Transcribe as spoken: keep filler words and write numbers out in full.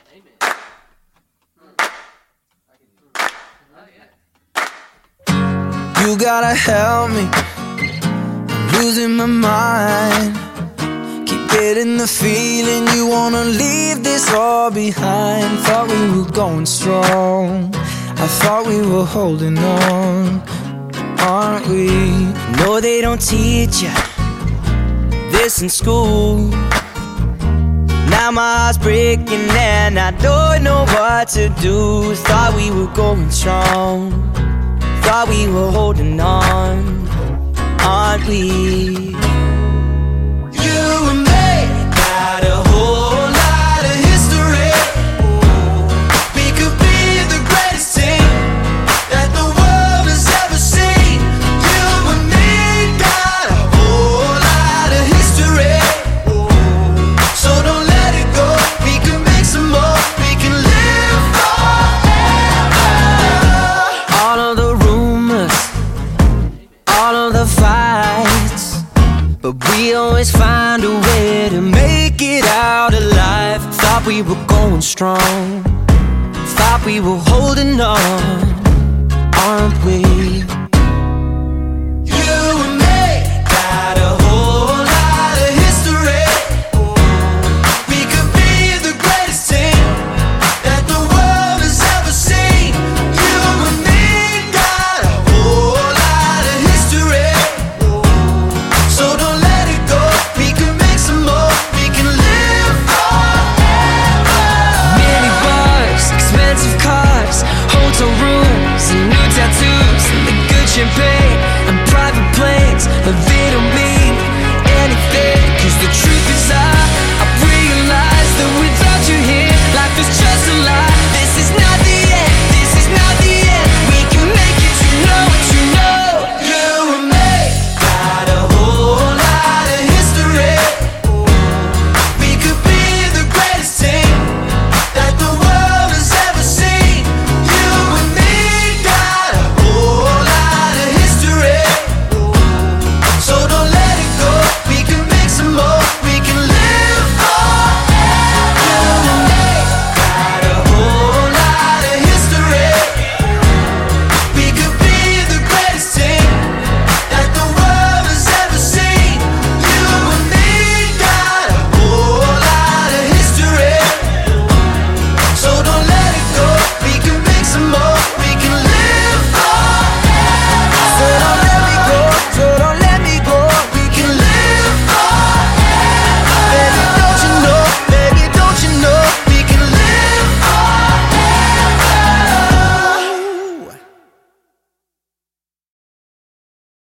You gotta help me, I'm losing my mind. Keep getting the feeling you wanna leave this all behind. Thought we were going strong, I thought we were holding on, aren't we? No, they don't teach you this in school. Now my heart's breaking and I don't know what to do. Thought we were going strong, thought we were holding on, aren't we? You and me got a whole lot of history. We could be the greatest team that the world has ever seen. You and me got a whole lot of history, so don't let it go. We can make some more, we can live forever. All of the all of the fights, but we always find a way to make it out alive. Thought we were going strong, thought we were holding on, aren't we?